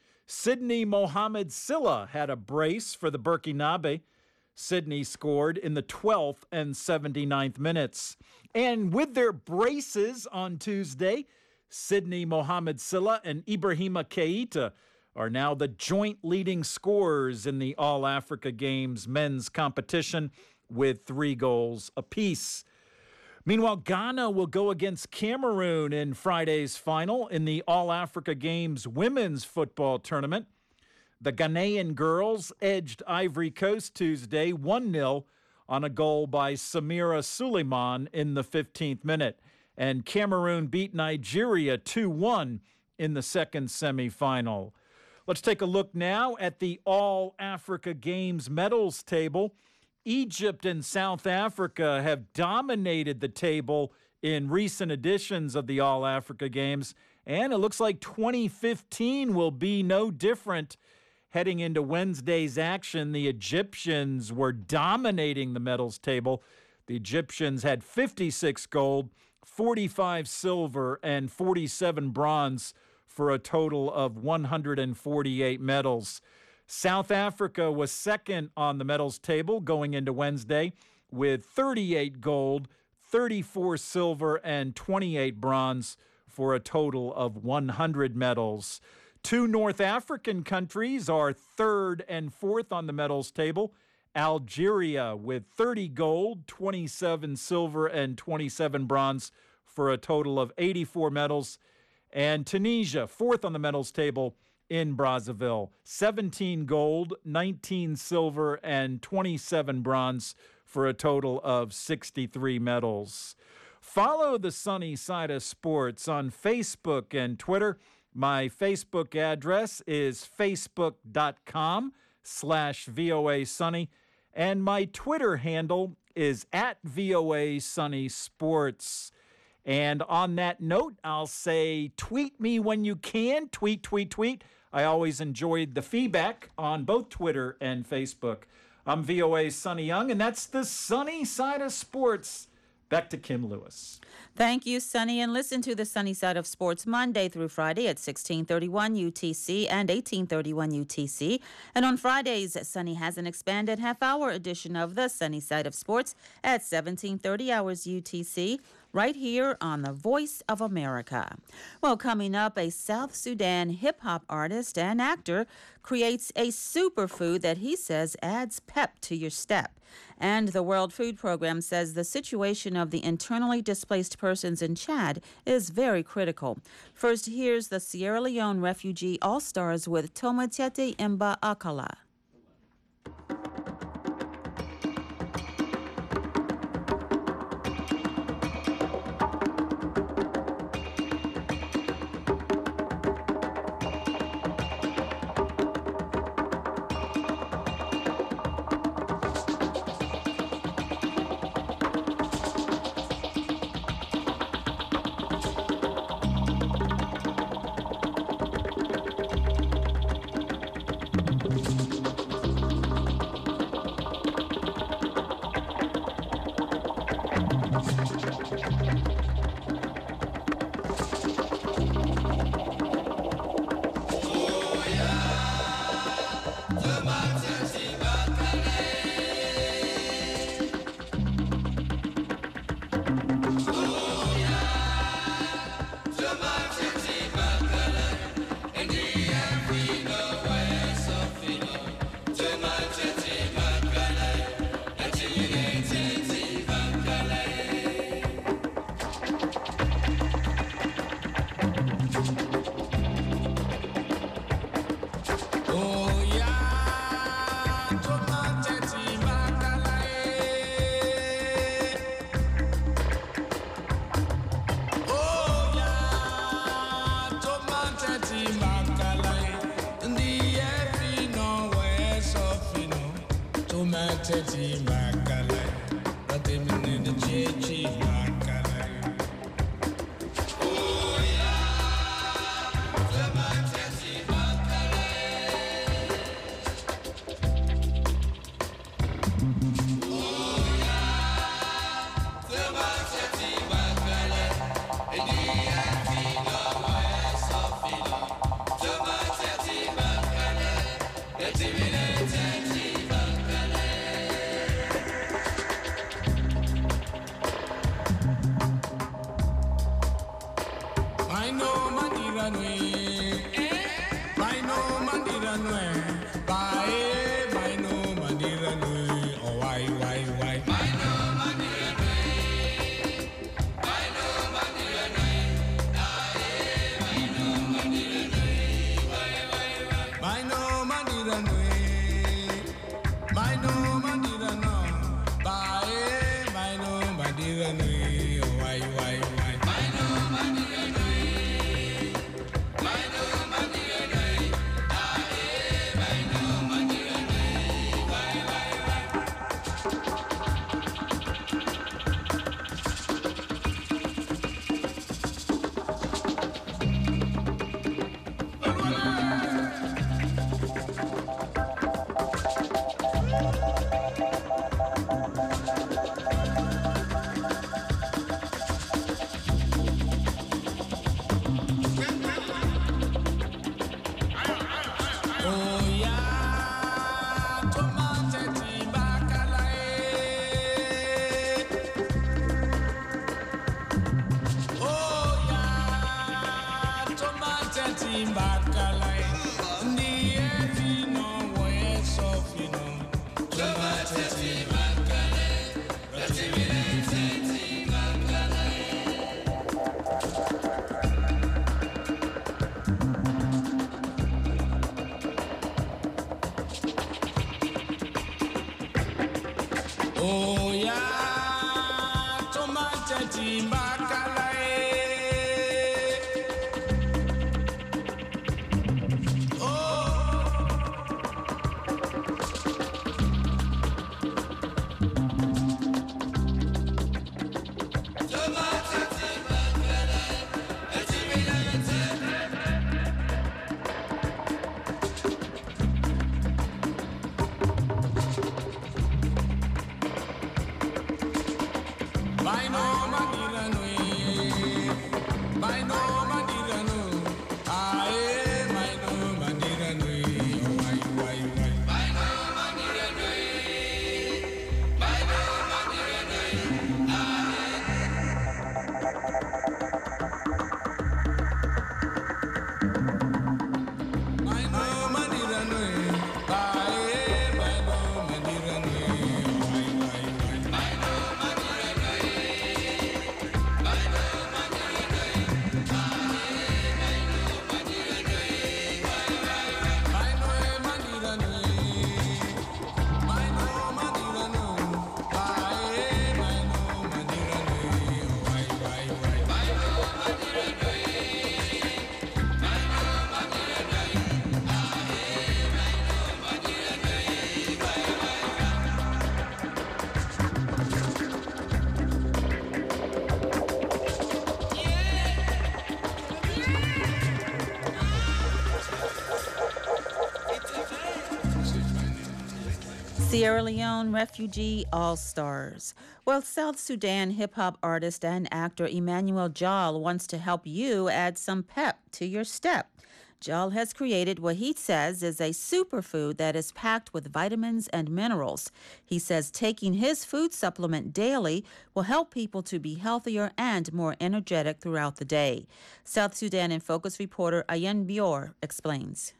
Sydney Mohamed Silla had a brace for the Burkinabe. Sydney scored in the twelfth and seventy-ninth minutes. And with their braces on Tuesday, Sydney Mohamed Silla and Ibrahima Keita are now the joint leading scorers in the All-Africa Games men's competition with three goals apiece. Meanwhile, Ghana will go against Cameroon in Friday's final in the All-Africa Games women's football tournament. The Ghanaian girls edged Ivory Coast Tuesday one nil on a goal by Samira Suleiman in the fifteenth minute. And Cameroon beat Nigeria two one in the second semifinal. Let's take a look now at the All-Africa Games medals table. Egypt and South Africa have dominated the table in recent editions of the All-Africa Games, and it looks like twenty fifteen will be no different. Heading into Wednesday's action, the Egyptians were dominating the medals table. The Egyptians had fifty-six gold, forty-five silver, and forty-seven bronze for a total of one hundred forty-eight medals. South Africa was second on the medals table going into Wednesday with thirty-eight gold, thirty-four silver, and twenty-eight bronze for a total of one hundred medals. Two North African countries are third and fourth on the medals table. Algeria with thirty gold, twenty-seven silver, and twenty-seven bronze for a total of eighty-four medals. And Tunisia, fourth on the medals table in Brazzaville, seventeen gold, nineteen silver, and twenty-seven bronze for a total of sixty-three medals. Follow the Sunny Side of Sports on Facebook and Twitter. My Facebook address is facebook.com slash VOA Sunny, and my Twitter handle is at VOA Sunny Sports. And on that note, I'll say tweet me when you can. Tweet, tweet, tweet. I always enjoyed the feedback on both Twitter and Facebook. I'm V O A's Sonny Young, and that's the Sunny Side of Sports. Back to Kim Lewis. Thank you, Sonny. And listen to the Sunny Side of Sports Monday through Friday at sixteen thirty-one U T C and eighteen thirty-one U T C. And on Fridays, Sonny has an expanded half-hour edition of the Sunny Side of Sports at seventeen thirty hours U T C, right here on the Voice of America. Well, coming up, a South Sudan hip-hop artist and actor creates a superfood that he says adds pep to your step. And the World Food Program says the situation of the internally displaced persons in Chad is very critical. First, here's the Sierra Leone Refugee All-Stars with Tomatete Imba Akala. Sierra Leone refugee all-stars. Well, South Sudan hip-hop artist and actor Emmanuel Jal wants to help you add some pep to your step. Jal has created what he says is a superfood that is packed with vitamins and minerals. He says taking his food supplement daily will help people to be healthier and more energetic throughout the day. South Sudan in Focus reporter Ayen Bior explains.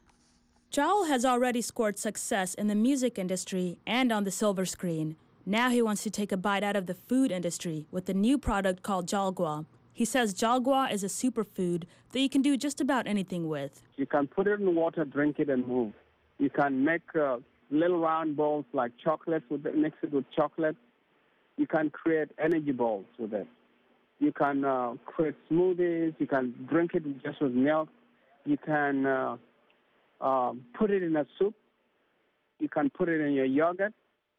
Jal has already scored success in the music industry and on the silver screen. Now he wants to take a bite out of the food industry with a new product called Jalgua. He says Jalgua is a superfood that you can do just about anything with. You can put it in water, drink it, and move. You can make uh, little round balls like chocolates, with it, mix it with chocolate. You can create energy balls with it. You can uh, create smoothies. You can drink it just with milk. You can uh, uh, put it in a soup. You can put it in your yogurt.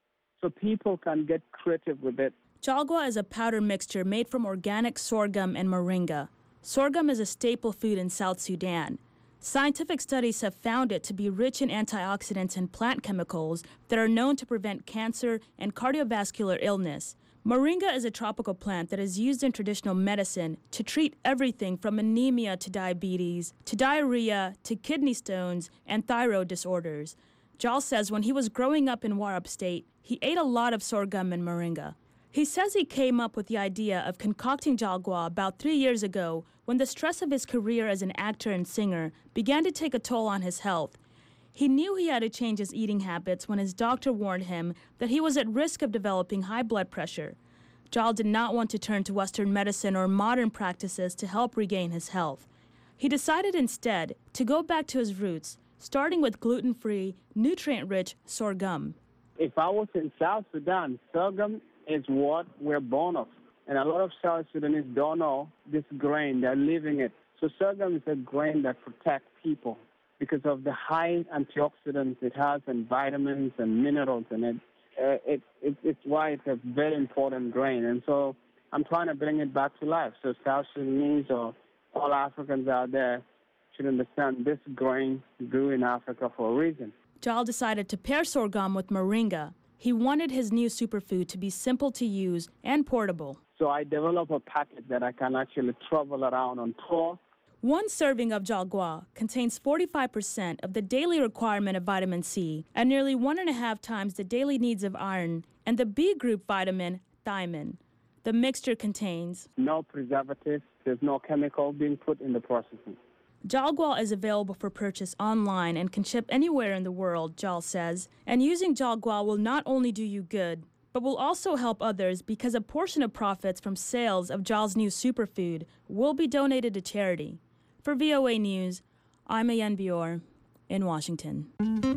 so people can get creative with it. Jalgwa is a powder mixture made from organic sorghum and moringa. Sorghum is a staple food in South Sudan. Scientific studies have found it to be rich in antioxidants and plant chemicals that are known to prevent cancer and cardiovascular illness. Moringa is a tropical plant that is used in traditional medicine to treat everything from anemia to diabetes, to diarrhea, to kidney stones, and thyroid disorders. Jal says when he was growing up in Warab State, he ate a lot of sorghum and moringa. He says he came up with the idea of concocting jalgwa about three years ago when the stress of his career as an actor and singer began to take a toll on his health. He knew he had to change his eating habits when his doctor warned him that he was at risk of developing high blood pressure. Jal did not want to turn to Western medicine or modern practices to help regain his health. He decided instead to go back to his roots, starting with gluten-free, nutrient-rich sorghum. If I was in South Sudan, sorghum is what we're born of. And a lot of South Sudanese don't know this grain. They're living it. So sorghum is a grain that protects people because of the high antioxidants it has and vitamins and minerals in it. Uh, it, it. It's why it's a very important grain. And so I'm trying to bring it back to life. So South Sudanese or all Africans out there should understand this grain grew in Africa for a reason. Jal decided to pair sorghum with moringa. He wanted his new superfood to be simple to use and portable. So I developed a packet that I can actually travel around on tour. One serving of jalgwa contains forty-five percent of the daily requirement of vitamin C and nearly one and a half times the daily needs of iron and the B group vitamin thiamine. The mixture contains no preservatives. There's no chemical being put in the processing. Jalgwa is available for purchase online and can ship anywhere in the world, Jal says. And using Jalgwa will not only do you good, but will also help others because a portion of profits from sales of Jal's new superfood will be donated to charity. For V O A News, I'm Ayan Bior in Washington.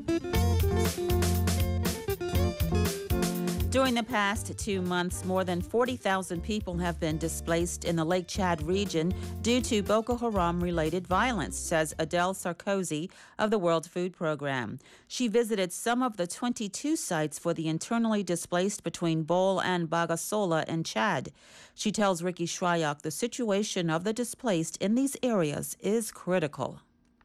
During the past two months, more than forty thousand people have been displaced in the Lake Chad region due to Boko Haram-related violence, says Adele Sarkozy of the World Food Programme. She visited some of the twenty-two sites for the internally displaced between Bol and Bagasola in Chad. She tells Ricky Shryock the situation of the displaced in these areas is critical.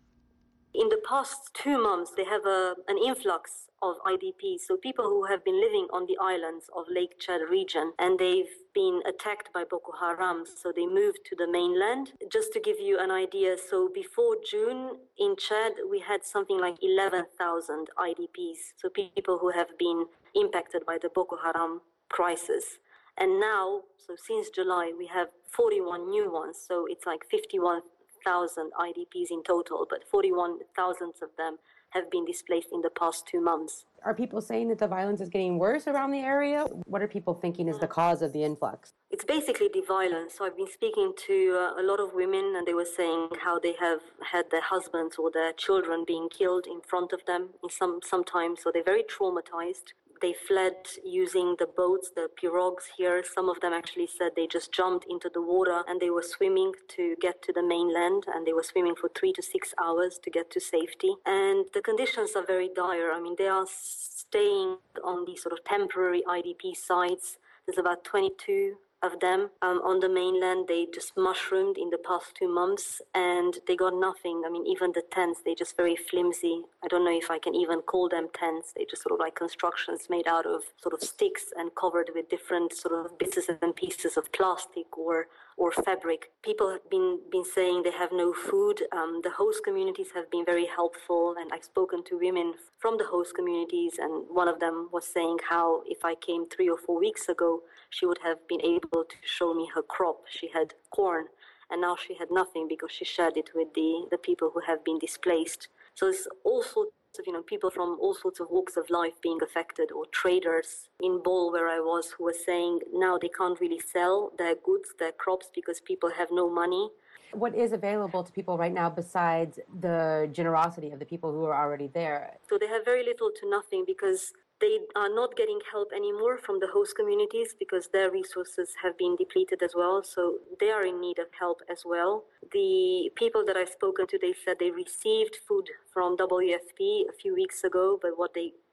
In the past two months, they have a, an influx of I D Ps, so people who have been living on the islands of Lake Chad region, and they've been attacked by Boko Haram, so they moved to the mainland. Just to give you an idea, so before June in Chad, we had something like eleven thousand I D Ps, so people who have been impacted by the Boko Haram crisis. And now, so since July, we have forty-one new ones, so it's like fifty-one thousand I D Ps in total, but forty-one thousand of them have been displaced in the past two months. Are people saying that the violence is getting worse around the area? What are people thinking is the cause of the influx? It's basically the violence. So I've been speaking to uh, a lot of women, and they were saying how they have had their husbands or their children being killed in front of them in some sometimes, so they're very traumatized. They fled using the boats, the pirogues here. Some of them actually said they just jumped into the water and they were swimming to get to the mainland, and they were swimming for three to six hours to get to safety. And the conditions are very dire. I mean, they are staying on these sort of temporary I D P sites. There's about twenty-two of them um, on the mainland. They just mushroomed in the past two months and they got nothing. I mean, even the tents, they just very flimsy. I don't know if I can even call them tents. They just sort of like constructions made out of sort of sticks and covered with different sort of bits and pieces of plastic or or fabric. People have been, been saying they have no food. Um, the host communities have been very helpful, and I've spoken to women from the host communities, and one of them was saying how if I came three or four weeks ago, she would have been able to show me her crop. She had corn, and now she had nothing because she shared it with the, the people who have been displaced. So it's all sorts of, you know, people from all sorts of walks of life being affected, or traders in Bol where I was who were saying now they can't really sell their goods, their crops, because people have no money. What is available to people right now besides the generosity of the people who are already there? So they have very little to nothing because they are not getting help anymore from the host communities because their resources have been depleted as well. So they are in need of help as well. The people that I've spoken to, they said they received food from W F P a few weeks ago, but what they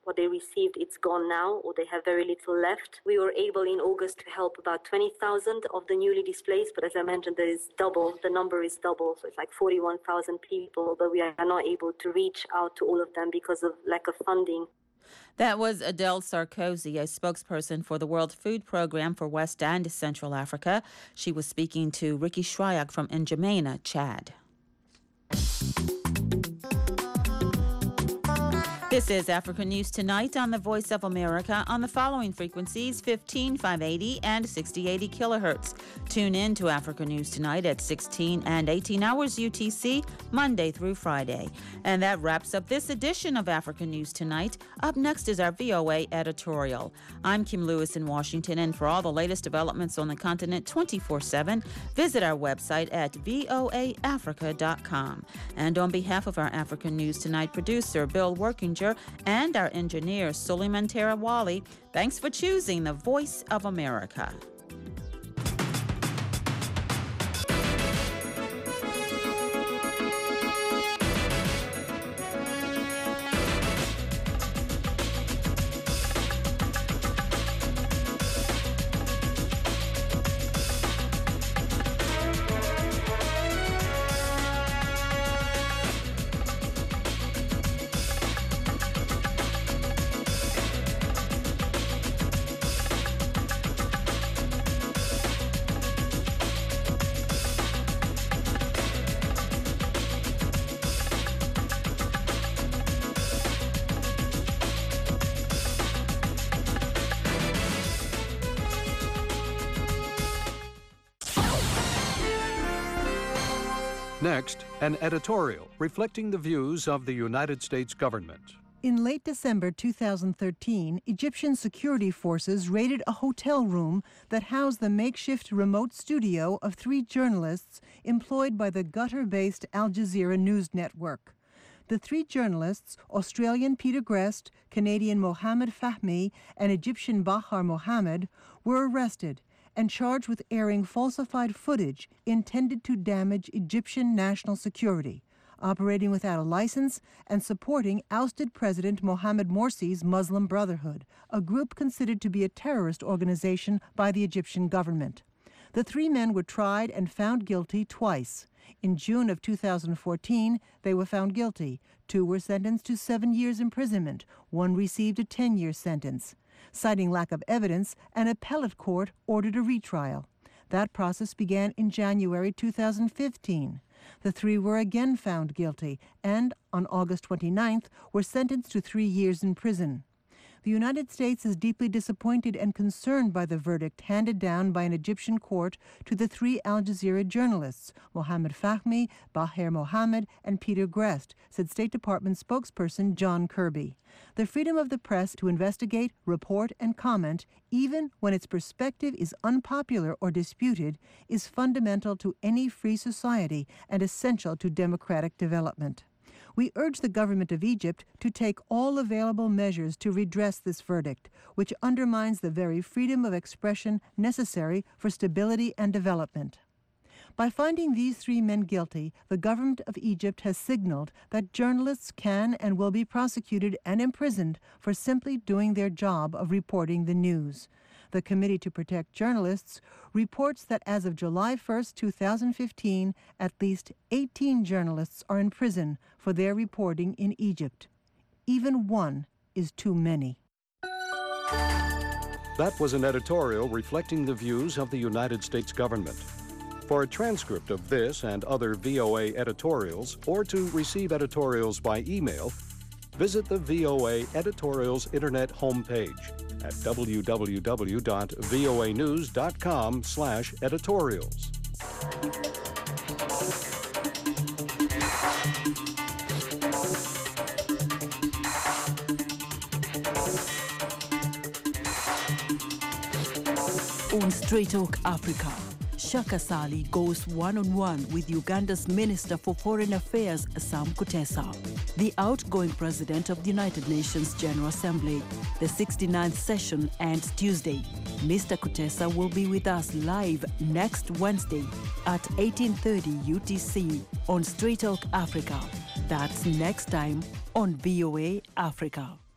what they received, it's gone now, or they have very little left. We were able in August to help about twenty thousand of the newly displaced, but as I mentioned, there is double, the number is double, so it's like forty-one thousand people, but we are not able to reach out to all of them because of lack of funding. That was Adele Sarkozy, a spokesperson for the World Food Programme for West and Central Africa. She was speaking to Ricky Shryack from N'Djamena, Chad. This is Africa News Tonight on the Voice of America on the following frequencies: fifteen, five eighty and sixty eighty kilohertz. Tune in to Africa News Tonight at sixteen and eighteen hours U T C, Monday through Friday. And that wraps up this edition of Africa News Tonight. Up next is our V O A editorial. I'm Kim Lewis in Washington, and for all the latest developments on the continent twenty-four seven, visit our website at voa africa dot com. And on behalf of our Africa News Tonight producer, Bill Workinger, and our engineer, Suleiman Terawali, thanks for choosing the Voice of America. Next, an editorial reflecting the views of the United States government. In late December two thousand thirteen, Egyptian security forces raided a hotel room that housed the makeshift remote studio of three journalists employed by the Qatar-based Al Jazeera news network. The three journalists, Australian Peter Grest, Canadian Mohammed Fahmy, and Egyptian Bahar Mohammed, were arrested and charged with airing falsified footage intended to damage Egyptian national security, operating without a license, and supporting ousted President Mohamed Morsi's Muslim Brotherhood, a group considered to be a terrorist organization by the Egyptian government. The three men were tried and found guilty twice. In June of two thousand fourteen, they were found guilty. Two were sentenced to seven years imprisonment. One received a ten-year sentence. Citing lack of evidence, an appellate court ordered a retrial. That process began in January two thousand fifteen. The three were again found guilty and, on August twenty-ninth, were sentenced to three years in prison. The United States is deeply disappointed and concerned by the verdict handed down by an Egyptian court to the three Al Jazeera journalists, Mohammed Fahmy, Bahar Mohammed, and Peter Grest, said State Department spokesperson John Kirby. The freedom of the press to investigate, report, and comment, even when its perspective is unpopular or disputed, is fundamental to any free society and essential to democratic development. We urge the government of Egypt to take all available measures to redress this verdict, which undermines the very freedom of expression necessary for stability and development. By finding these three men guilty, the government of Egypt has signaled that journalists can and will be prosecuted and imprisoned for simply doing their job of reporting the news. The Committee to Protect Journalists reports that as of July first, two thousand fifteen, at least eighteen journalists are in prison for their reporting in Egypt. Even one is too many. That was an editorial reflecting the views of the United States government. For a transcript of this and other V O A editorials, or to receive editorials by email, visit the V O A Editorials Internet homepage at w w w dot voa news dot com slash editorials. On Straight Talk Africa, Shaka Sali goes one-on-one with Uganda's Minister for Foreign Affairs, Sam Kutesa. The outgoing president of the United Nations General Assembly. The sixty-ninth session ends Tuesday. Mister Kutesa will be with us live next Wednesday at eighteen thirty U T C on Straight Talk Africa. That's next time on V O A Africa.